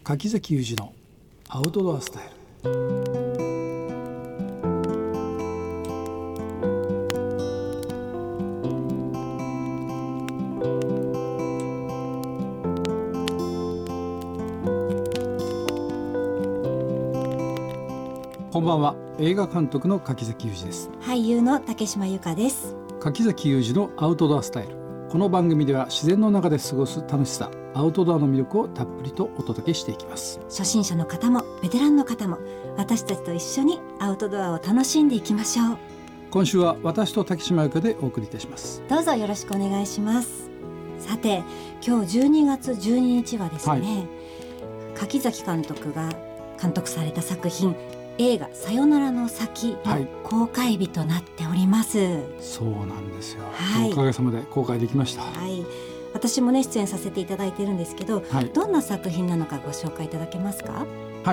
柿崎裕二のアウトドアスタイル。こんばんは。映画監督の柿崎裕二です。 俳優の竹島由香です。 柿崎裕二のアウトドアスタイル。この番組では自然の中で過ごす楽しさ、アウトドアの魅力をたっぷりとお届けしていきます。 初心者の方もベテランの方も私たちと一緒にアウトドアを楽しんでいきましょう。 今週は私と竹島由香でお送りいたします。 どうぞよろしくお願いします。さて、今日12月12日はですね、柿崎監督が監督された作品、映画さよならの先の公開日となっております。 そうなんですよ、おかげさまで公開できました。 私もね出演させていただいてるんですけど、どんな作品なのかご紹介いただけますか？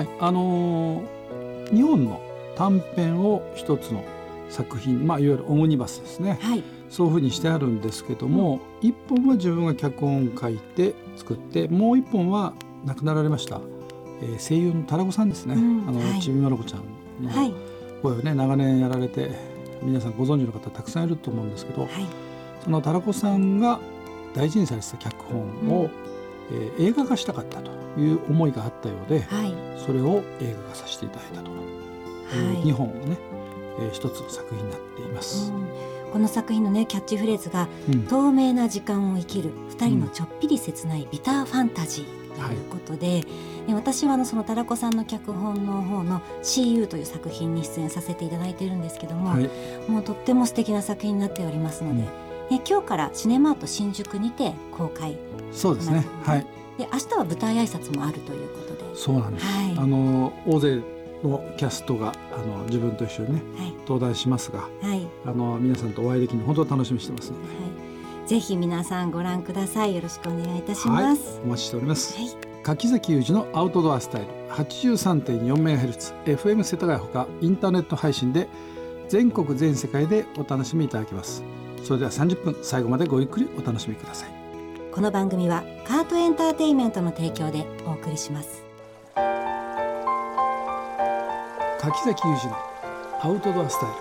日本の短編を一つの作品、いわゆるオムニバスですね、そういうふうにしてあるんですけども、一本は自分が脚本を書いて作って、もう一本は亡くなられました声優のタラコさんですね、ちびまる子ちゃんの声をね長年やられて、皆さんご存知の方たくさんいると思うんですけど、そのタラコさんが大事にされてた脚本を、映画化したかったという思いがあったようで、それを映画化させていただいたという2本をね、一つの作品になっています。 この作品のねキャッチフレーズが、透明な時間を生きる2人のちょっぴり切ないビターファンタジーということで、私はそのタラコさんの脚本の方の CU という作品に出演させていただいているんですけども、もうとっても素敵な作品になっておりますので、今日からシネマート新宿にて公開。 そうですね、 で明日は舞台挨拶もあるということで。 そうなんです、大勢のキャストが自分と一緒にね、登壇しますが、皆さんとお会いできるの本当に楽しみにしてますので、 ぜひ皆さんご覧ください。よろしくお願いいたします。 お待ちしております。柿崎裕二のアウトドアスタイル 83.4MHz FM 世田谷ほかインターネット配信で全国全世界でお楽しみいただけます。それでは30分最後までごゆっくりお楽しみください。 この番組はカートエンターテインメントの提供でお送りします。 柿崎裕二のアウトドアスタイル。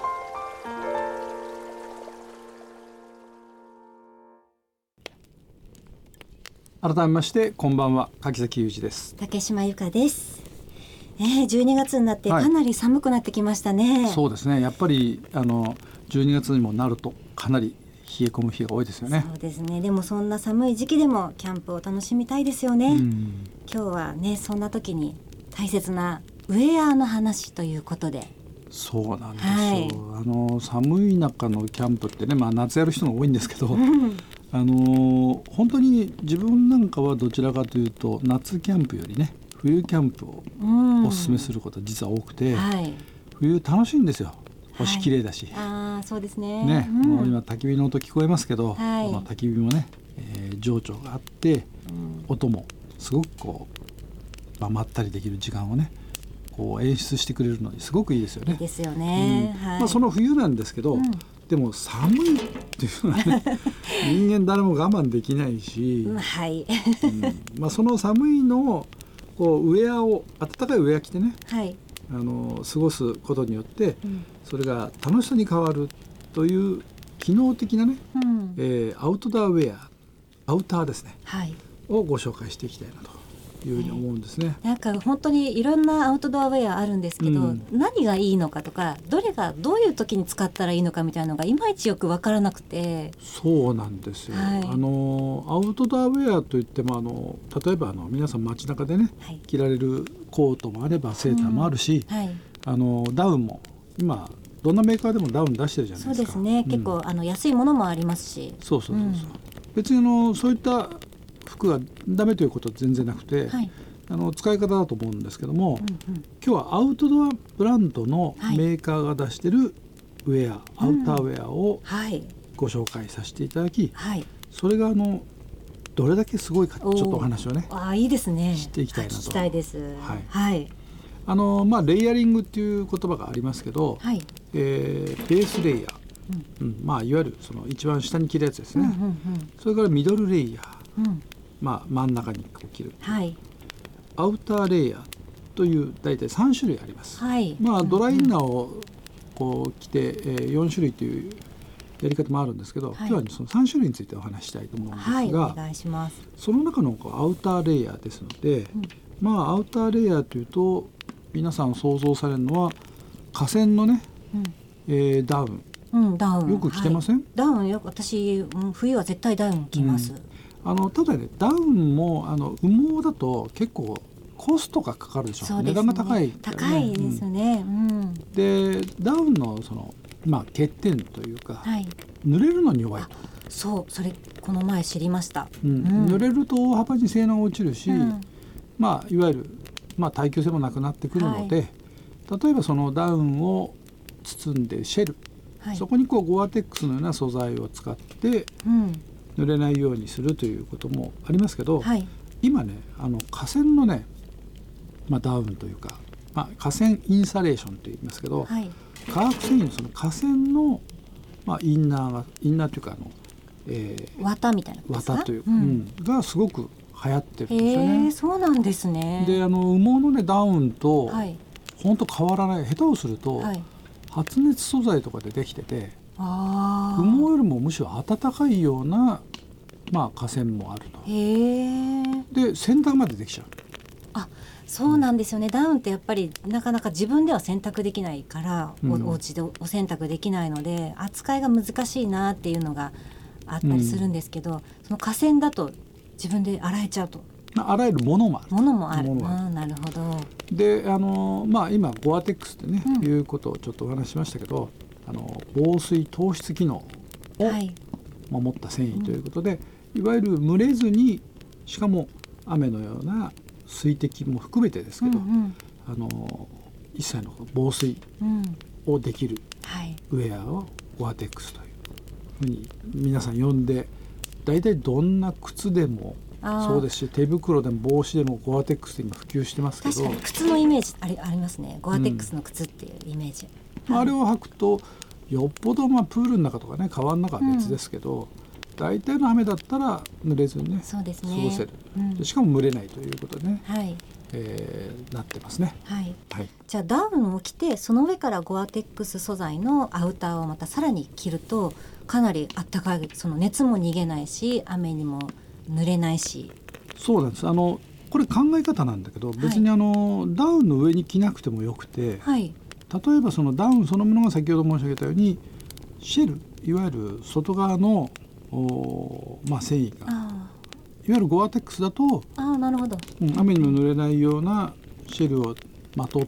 改めましてこんばんは、柿崎裕二です。 竹島由香です。12月になってかなり寒くなってきましたね。 そうですね、やっぱり12月にもなるとかなり冷え込む日が多いですよね。 そうですね。でもそんな寒い時期でもキャンプを楽しみたいですよね。今日はねそんな時に大切なウェアの話ということで。 そうなんですよ、寒い中のキャンプってね、夏やる人が多いんですけど、本当に自分なんかはどちらかというと夏キャンプよりね冬キャンプをお勧めすることは実は多くて、冬楽しいんですよ。星綺麗だし、 そうですね。 もう今焚き火の音聞こえますけど、この焚き火もね、情緒があって、音もすごくまったりできる時間をね演出してくれるのにすごくいいですよね。 いいですよね。 その冬なんですけど、でも寒いっていうのはね人間誰も我慢できないし、その寒いのをウェアを暖かいウェア着てね、過ごすことによって、それが楽しさに変わるという機能的なね、アウトドアウェア、アウターですね、をご紹介していきたいなというふうに思うんですね。 なんか本当にいろんなアウトドアウェアあるんですけど、何がいいのかとかどれがどういう時に使ったらいいのかみたいなのがいまいちよく分からなくて。 そうなんですよ、アウトドアウェアといっても例えば皆さん街中でね、着られるコートもあればセーターもあるし、ダウンも今どんなメーカーでもダウン出してるじゃないですか。 そうですね、結構安いものもありますし。 別にそういった服がダメということは全然なくて、使い方だと思うんですけども、今日はアウトドアブランドのメーカーが出しているウェア、アウターウェアをご紹介させていただき、それがどれだけすごいかちょっとお話をね、 いいですね、 知っていきたいなと。 聞きたいです。 レイヤリングっていう言葉がありますけど、ベースレイヤー、いわゆるその一番下に着るやつですね、それからミドルレイヤー、真ん中に着る、 アウターレイヤーという大体3種類あります。 はい、 ドライインナーをこう着て、4種類というやり方もあるんですけど、今日はその3種類についてお話したいと思うんですが、 お願いします。 その中のアウターレイヤーですので、アウターレイヤーというと皆さん想像されるのは河川のね、ダウン、 ダウンよく着てません？ ダウンよく私、冬は絶対ダウン着ます。 ただね、ダウンも羽毛だと結構コストがかかるでしょ。 そうですね、 値段が高い、 高いですね。 でダウンの欠点というか、濡れるのに弱い。 それこの前知りました。 濡れると大幅に性能が落ちるし、いわゆる、耐久性もなくなってくるので、例えばそのダウンを包んでシェル、そこにゴアテックスのような素材を使って、濡れないようにするということもありますけど、今ね河川のね、ダウンというか、河川インサレーションと言いますけど、化学繊維のその河川の、インナーというか綿みたいな綿という、がすごく流行ってるんですよね。 そうなんですね。 で羽毛のねダウンと本当変わらない。下手をすると、発熱素材とかでできてて、羽毛よりもむしろ暖かいような、河川もあると。で洗濯までできちゃう。 そうなんですよね。ダウンってやっぱりなかなか自分では洗濯できないから、お家でお洗濯できないので扱いが難しいなっていうのがあったりするんですけど、その河川だと自分で洗えちゃうと。 洗えるものもある。 なるほど。 で今ゴアテックスってね、いうことをちょっとお話ししましたけど、防水透湿機能を守った繊維ということで、いわゆる蒸れずに、しかも雨のような水滴も含めてですけど、一切の防水をできるウェアをゴアテックスというふうに皆さん呼んで、大体どんな靴でもそうですし、手袋でも帽子でもゴアテックスって今普及してますけど、 確かに靴のイメージありますね。ゴアテックスの靴っていうイメージ、 あれを履くとよっぽどプールの中とかね、川の中は別ですけど、大体の雨だったら濡れずにね、過ごせる、しかも蒸れないということでね、なってますね。 じゃあダウンを着て、その上からゴアテックス素材のアウターをまたさらに着ると、かなりあったかい、その熱も逃げないし、雨にも濡れないし。 そうなんです。これ考え方なんだけど、別にダウンの上に着なくてもよくて、例えばそのダウンそのものが先ほど申し上げたようにシェル、いわゆる外側の繊維が、いわゆるゴアテックスだと、 なるほど、 雨にも濡れないようなシェルをまとって、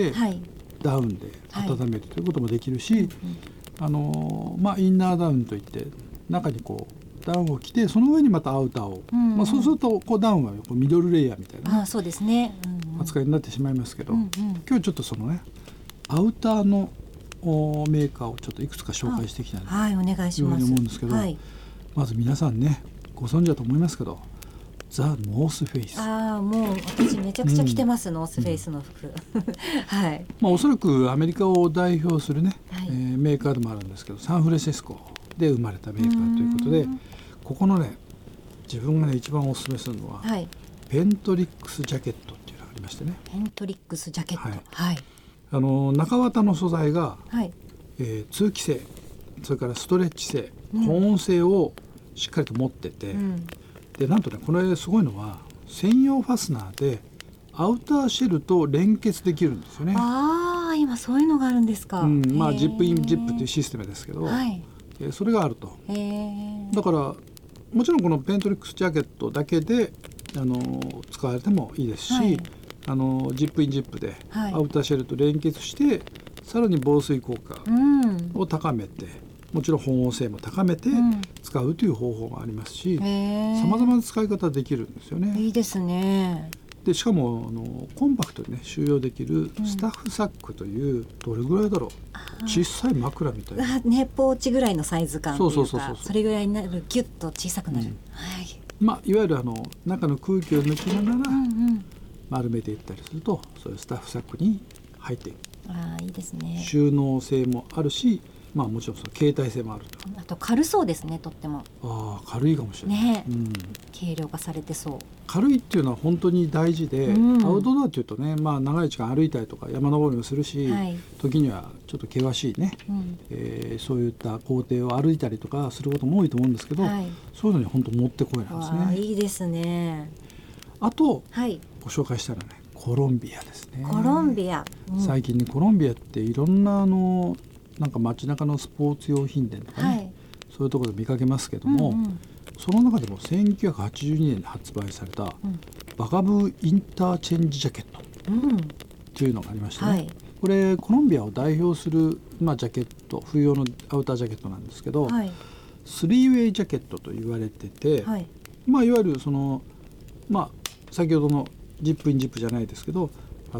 ダウンで温めるということもできるし、インナーダウンといって中にダウンを着て、その上にまたアウターを、そうするとダウンはミドルレイヤーみたいな、 そうですね、 扱いになってしまいますけど、今日ちょっとそのねアウターのメーカーをちょっといくつか紹介していきたいなとお願いします。 思うんですけど、まず皆さんねご存知だと思いますけど、ザ・ノースフェイス。 もう私めちゃくちゃ着てます、ノースフェイスの服おそらくアメリカを代表するね、メーカーでもあるんですけど、サンフランシスコで生まれたメーカーということで、ここのね自分がね一番おすすめするのは、ペントリックスジャケットっていうのがありましてね。 ペントリックスジャケット、 中綿の素材が、通気性、それからストレッチ性、保温性をしっかりと持ってて、でなんとねこれすごいのは専用ファスナーでアウターシェルと連結できるんですよね。 今そういうのがあるんですか。 ジップインジップというシステムですけど、それがあると。だからもちろんこのペントリックスジャケットだけで使われてもいいですし、ジップインジップでアウターシェルと連結して、さらに防水効果を高めて、もちろん保温性も高めて使うという方法もありますし、さまざまな使い方できるんですよね。 いいですね。 でしかもコンパクトにね収容できるスタッフサックという、どれぐらいだろう、小さい枕みたいなポーチぐらいのサイズ感というか、 それぐらいになる、ギュッと小さくなる、 いわゆる中の空気を抜きながら丸めていったりすると、そういうスタッフサックに入っていく。 いいですね。 収納性もあるし、 まあもちろん携帯性もあると。 あと軽そうですね、とっても。 ああ、軽いかもしれない、 ね、軽量化されてそう。 軽いっていうのは本当に大事で、アウトドアっていうとね、まあ、長い時間歩いたりとか山登りもするし、時にはちょっと険しいね、そういった工程を歩いたりとかすることも多いと思うんですけど、そういうのに本当もってこいなんですね。 いいですね。 あと、ご紹介したらね、コロンビアですね。 コロンビア、 最近ね、コロンビアっていろんななんか街中のスポーツ用品店とかね、そういうところで見かけますけども、その中でも1982年に発売された、バガブーインターチェンジジャケットっていうのがありましてね、これコロンビアを代表する、ジャケット、冬用のアウタージャケットなんですけど、スリーウェイジャケットと言われてて、いわゆる先ほどのジップインジップじゃないですけど、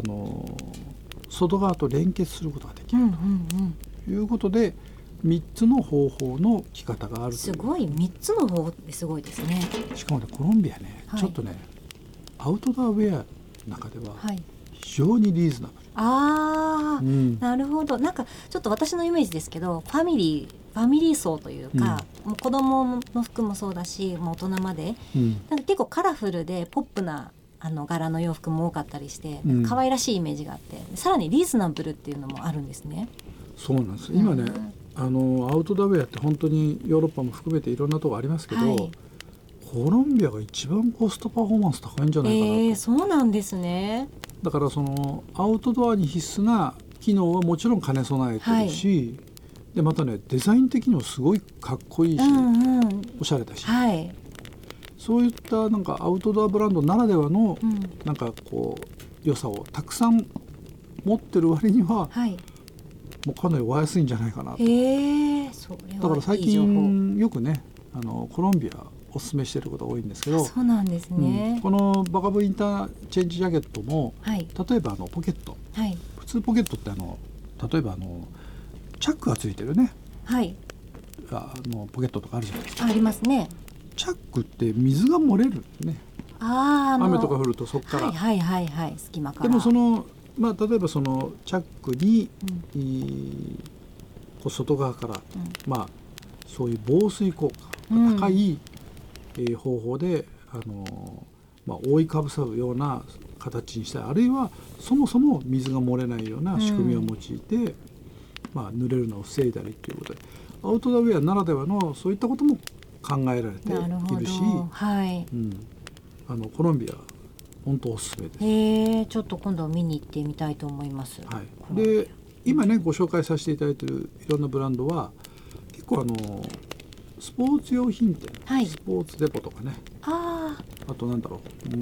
外側と連結することができるということで、3つの方法の着方があるという。 すごい、3つの方法ってすごいですね。 しかもね、コロンビアね、ちょっとね、アウトドアウェアの中では非常にリーズナブル。 なるほど。なんかちょっと私のイメージですけど、ファミリー層というか、もう子供の服もそうだし、もう大人まで、なんか結構カラフルでポップな柄の洋服も多かったりして、可愛らしいイメージがあって、さらにリーズナブルっていうのもあるんですね。 そうなんです。今ね、アウトドアウェアって本当にヨーロッパも含めていろんなとこありますけど、コロンビアが一番コストパフォーマンス高いんじゃないかなと。 そうなんですね。 だからアウトドアに必須な機能はもちろん兼ね備えてるし、でまたね、デザイン的にもすごいかっこいいし、おしゃれだし、そういったなんかアウトドアブランドならではの、なんかこう良さをたくさん持ってる割には、もうかなりお安いんじゃないかなと。だから最近よくね、コロンビアおすすめしてることが多いんですけど。 そうなんですね。 このバガブーインターチェンジジャケットも、例えばポケット、普通ポケットって例えばチャックがついてるね、ポケットとかあるじゃないですか。 ありますね。 チャックって水が漏れるね。雨とか降るとそこから、 隙間から。 でも例えばそのチャックに、外側から、そういう防水効果が高い、方法で覆いかぶさるような形にしたい、あるいはそもそも水が漏れないような仕組みを用いて、濡れるのを防いだりということで、アウトドアウェアならではのそういったことも考えられているし、コロンビア本当おすすめです。 ちょっと今度見に行ってみたいと思います。 で今ね、ご紹介させていただいているいろんなブランドは結構スポーツ用品店、スポーツデポとかね、あとなんだろ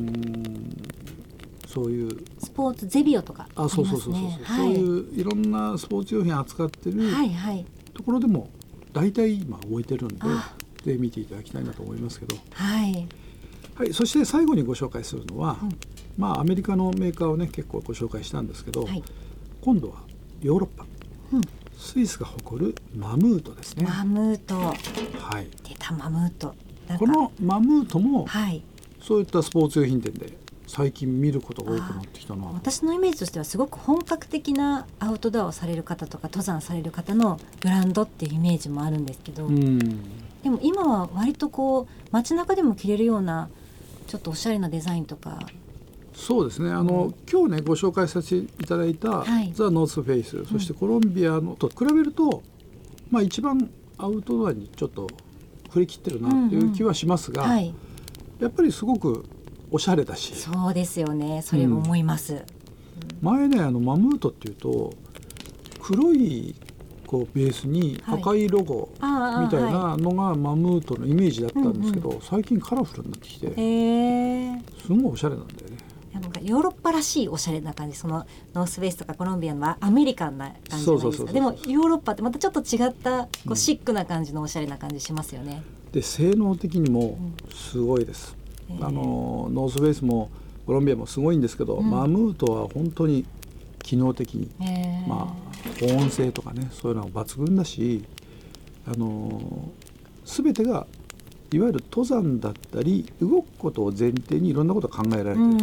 う、そういうスポーツゼビオとかありますね。 そういういろんなスポーツ用品扱ってるところでも大体今置いてるんで、見ていただきたいなと思いますけど、そして最後にご紹介するのは、アメリカのメーカーをね結構ご紹介したんですけど、今度はヨーロッパ、スイスが誇るマムートですね。 マムート、出たマムート。 このマムートも、そういったスポーツ用品店で最近見ることが多くなってきたな。 私のイメージとしてはすごく本格的なアウトドアをされる方とか登山される方のブランドっていうイメージもあるんですけど、でも今は割とこう街中でも着れるようなちょっとおしゃれなデザインとか。 そうですね、今日ねご紹介させていただいた、ザ・ノースフェイス、そしてコロンビアのと比べると、一番アウトドアにちょっと振り切ってるなっていう気はしますが、やっぱりすごくおしゃれだし。 そうですよね、それも思います。 前ね、マムートっていうと黒いこうベースに赤いロゴみたいなのがマムートのイメージだったんですけど、最近カラフルになってきて、すごいおしゃれなんだよね。 なんかヨーロッパらしいおしゃれな感じ、そのノースフェイスとかコロンビアのはアメリカンな感じじゃないですか。でもヨーロッパってまたちょっと違ったこうシックな感じのおしゃれな感じしますよね。 で性能的にもすごいです。ノースフェイスもコロンビアもすごいんですけど、マムートは本当に機能的に、保温性とかね、そういうのは抜群だし、全てがいわゆる登山だったり動くことを前提にいろんなことが考えられていると、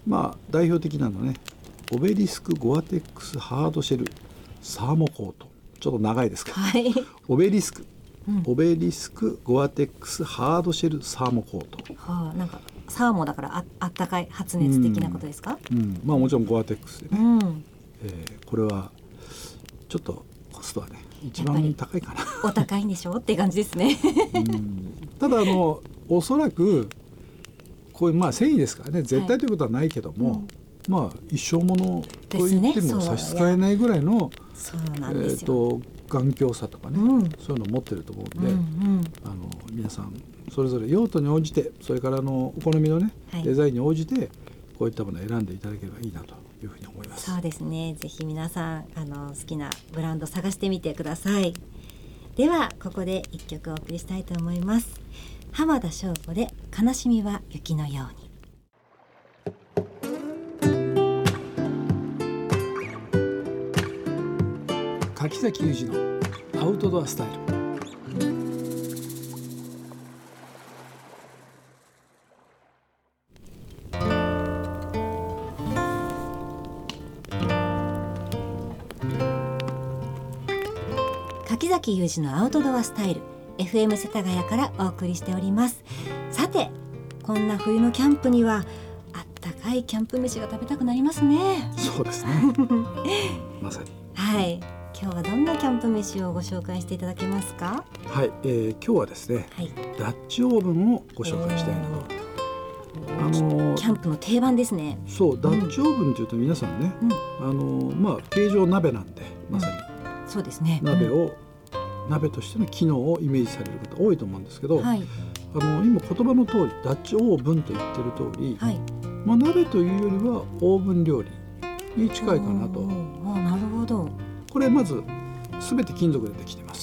代表的なのね、オベリスクゴアテックスハードシェルサーモコートちょっと長いですけど、 はい、 オベリスクゴアテックスハードシェルサーモコート、 なんかサーモだからあったかい発熱的なことですか？ まあもちろんゴアテックスでね、これはちょっとコストはね一番高いかな。 お高いんでしょって感じですね。 ただおそらくこういう繊維ですからね、絶対ということはないけども、一生ものと言っても差し支えないぐらいの頑強さとかね、そういうのを持ってると思うんで、皆さんそれぞれ用途に応じて、それからお好みのね、デザインに応じてこういったものを選んでいただければいいなというふうに思います。 そうですね、ぜひ皆さん好きなブランド探してみてください。ではここで一曲お送りしたいと思います。浜田省吾で悲しみは雪のように。 柿崎裕二のアウトドアスタイル。 柿崎裕二のアウトドアスタイル、 FM 世田谷からお送りしております。さて、こんな冬のキャンプにはあったかいキャンプ飯が食べたくなりますね。 そうですねまさに。 はい、今日はどんなキャンプ飯をご紹介していただけますか？ はい、今日はですね、ダッチオーブンをご紹介したいなと。 キャンプの定番ですね。 そう、ダッチオーブンというと皆さんね、形状鍋なんで、まさにそうですね、 鍋としての機能をイメージされる方多いと思うんですけど、今言葉の通りダッチオーブンと言ってる通り、鍋というよりはオーブン料理に近いかなと。 なるほど。 これまず全て金属でできてます。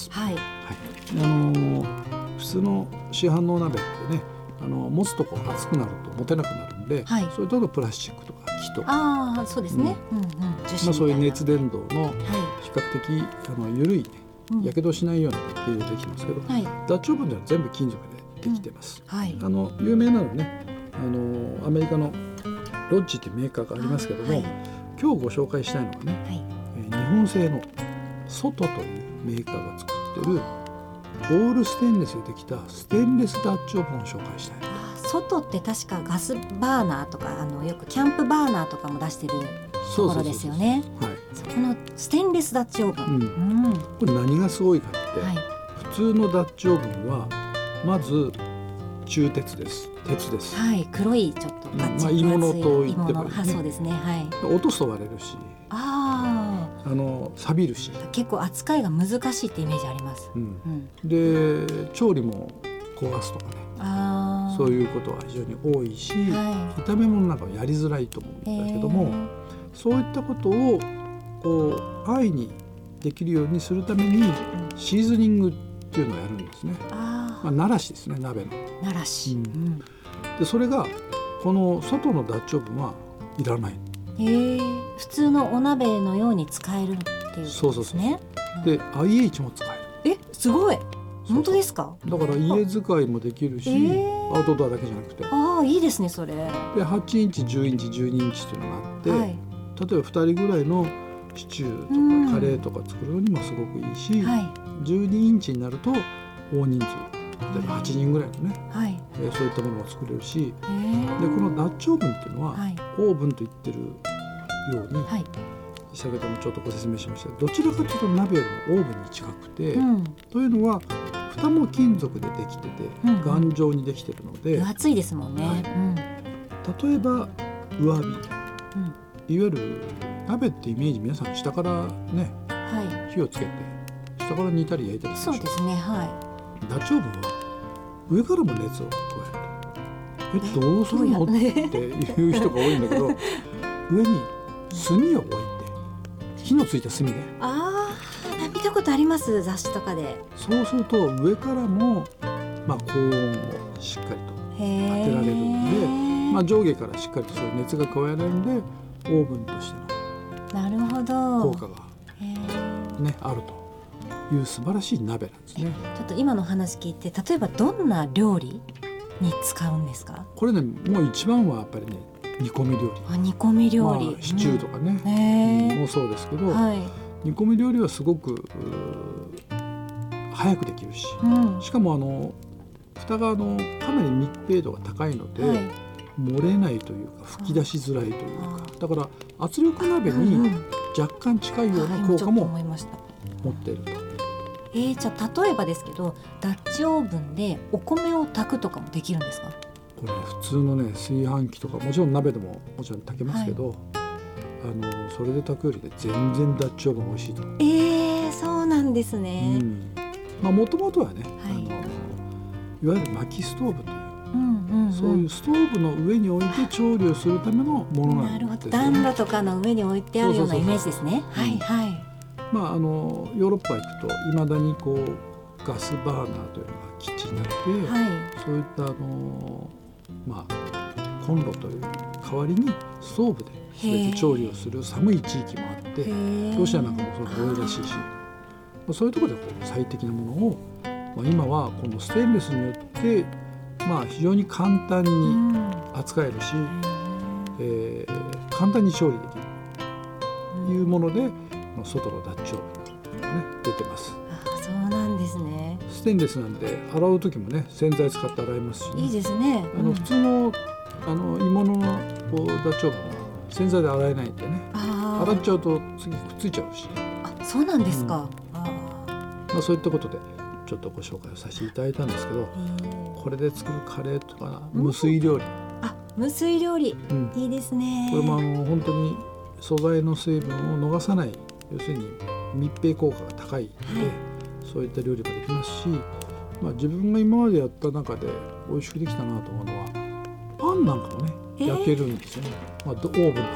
普通の市販の鍋ってね、持つとこ熱くなると持てなくなるんで、それとプラスチックとか木とか、 そうですね、 そういう熱伝導の比較的緩いね、やけどしないような形状でできますけど、ダッチオーブンでは全部金属でできてます。有名なのね、アメリカのロッジっていうメーカーがありますけども、今日ご紹介したいのはね、日本製のソトというメーカーが作ってるオールステンレスでできたステンレスダッチオーブンを紹介したい。 ソトって確かガスバーナーとかよくキャンプバーナーとかも出してるところですよね。そこのステンレスダッチオーブン、 これ何がすごいかって、普通のダッチオーブンはまず鋳鉄です。鉄です。 黒いちょっとガチ鋳物と言ってもいいね。 そうですね。 落とすと割れるし、錆びるし、 結構扱いが難しいってイメージあります。 で調理も焦がすとかね、そういうことは非常に多いし、炒め物なんかはやりづらいと思うんだけども、そういったことをこう安易にできるようにするためにシーズニングっていうのをやるんですね。慣らしですね、鍋の慣らし、 でそれがこの外のダッチオーブンはいらない。 普通のお鍋のように使えるっていうことですね。 で IH も使える。 すごい。本当ですか？ だから家使いもできるし、アウトドアだけじゃなくて、 いいですねそれ。で 8インチ10インチ12インチっていうのがあって、例えば2人ぐらいのシチューとかカレーとか作るのにもすごくいいし、12インチになると大人数、例えば8人ぐらいのね、そういったものを作れるし、でこのダッチオーブンっていうのは、オーブンと言ってるように、先ほどもちょっとご説明しましたが、どちらかというと鍋よりもオーブンに近くて、というのは蓋も金属でできてて、頑丈にできてるので、 分厚いですもんね。 例えば上火、いわゆる鍋ってイメージ、皆さん下からね、火をつけて下から煮たり焼いたりするでしょ。 そうですね。 ダッチオーブンは上からも熱を加えると、どうするのっていう人が多いんだけど上に炭を置いて、火のついた炭ね、 見たことあります、雑誌とかで。 そうすると上からも、高温をしっかりと当てられるんで、上下からしっかりとそういう熱が加えられるんで、オーブンとしての効果が、あるという素晴らしい鍋なんですね。 ちょっと今の話聞いて、例えばどんな料理に使うんですか？ これね、もう一番はやっぱりね、煮込み料理。 煮込み料理、 シチューとかね、もうそうですけど、 煮込み料理はすごく早くできるし、しかも蓋がかなり密閉度が高いので、漏れないというか吹き出しづらいというか、だから圧力鍋に若干近いような効果も持っていると。 じゃあ例えばですけど、ダッチオーブンでお米を炊くとかもできるんですか？ これ普通のね炊飯器とかもちろん鍋でももちろん炊けますけど、それで炊くよりで全然ダッチオーブン美味しいと。 そうなんですね。 もともとはね、いわゆる薪ストーブという、そういうストーブの上に置いて調理をするためのものなんですよね。 暖炉とかの上に置いてあるようなイメージですね。ヨーロッパ行くといまだにこうガスバーナーというのが基地になって、そういったコンロという代わりにストーブで全て調理をする寒い地域もあって、ロシアなんかもそれが多いらしいし、そういうところでこう最適なものを、今はこのステンレスによって非常に簡単に扱えるし、簡単に調理できるというもので、外のダッチオーブンがね出てます。 そうなんですね。 ステンレスなんで洗う時もね洗剤使って洗いますし、 いいですね。 普通の鋳物のダッチオーブンは洗剤で洗えないんでね、洗っちゃうと次くっついちゃうし。 そうなんですか。 そういったことでちょっとご紹介をさせていただいたんですけど、これで作るカレーとか無水料理、 無水料理、いいですね。 これも本当に素材の水分を逃さない、要するに密閉効果が高いので、そういった料理もできますし、自分が今までやった中で美味しくできたなと思うのはパンなんかもね、焼けるんですよね。オーブンだから。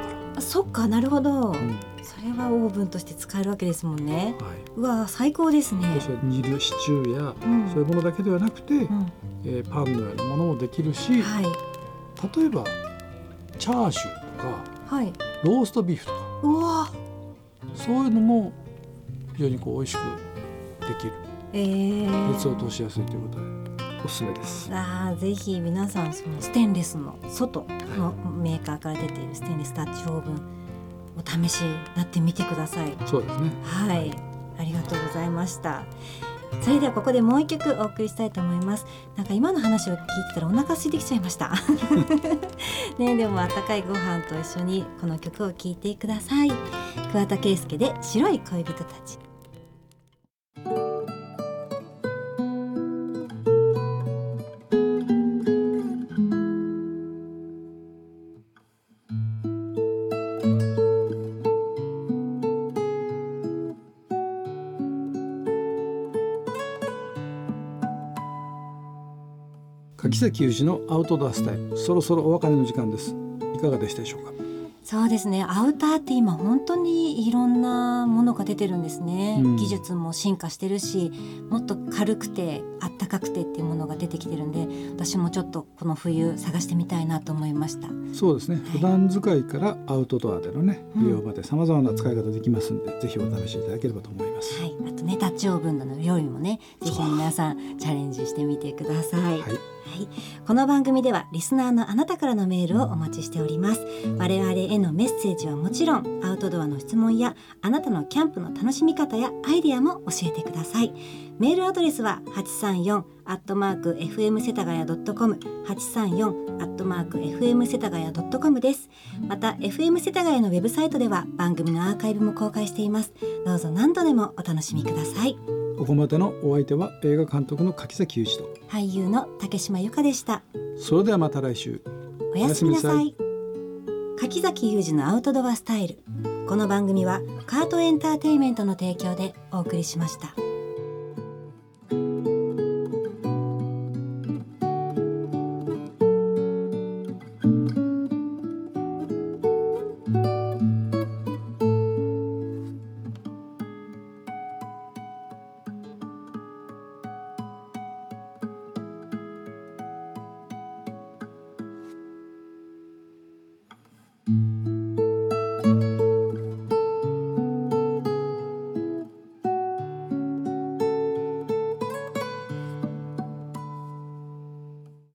そっか、なるほど、それはオーブンとして使えるわけですもんね。うわ、最高ですね。 それ煮るシチューや、そういうものだけではなくて、パンのようなものもできるし、例えばチャーシューとか、ローストビーフとか、そういうのも非常にこう美味しくできる、熱を通しやすいということでおすすめです。 ぜひ皆さん、そのステンレスの外のメーカーから出ているステンレスダッチオーブンお試しになってみてください。 そうですね。 ありがとうございました。それではここでもう一曲お送りしたいと思います。なんか今の話を聞いてたらお腹空いてきちゃいましたね。でも温かいご飯と一緒にこの曲を聴いてください。桑田佳祐で白い恋人たち。 柿崎雄二のアウトドアスタイル、そろそろお別れの時間です。いかがでしたでしょうか？ そうですね、アウターって今本当にいろんなものが出てるんですね。技術も進化してるし、もっと軽くてあったかくてっていうものが出てきてるんで、私もちょっとこの冬探してみたいなと思いました。 そうですね、普段使いからアウトドアでのね、利用まで様々な使い方できますんで、ぜひお試しいただければと思います。 あとね、ダッチオーブンの料理もね、ぜひ皆さんチャレンジしてみてください。この番組ではリスナーのあなたからのメールをお待ちしております。我々へのメッセージはもちろん、アウトドアの質問やあなたのキャンプの楽しみ方やアイデアも教えてください。メールアドレスは 834@fm 世田谷 .com 834@fm 世田谷 .com です。また FM 世田谷のウェブサイトでは番組のアーカイブも公開しています。どうぞ何度でもお楽しみください。 ここまでのお相手は映画監督の柿崎雄二と俳優の竹島由香でした。 それではまた来週。 おやすみなさい。柿崎雄二のアウトドアスタイル。この番組はカートエンターテイメントの提供でお送りしました。 うん。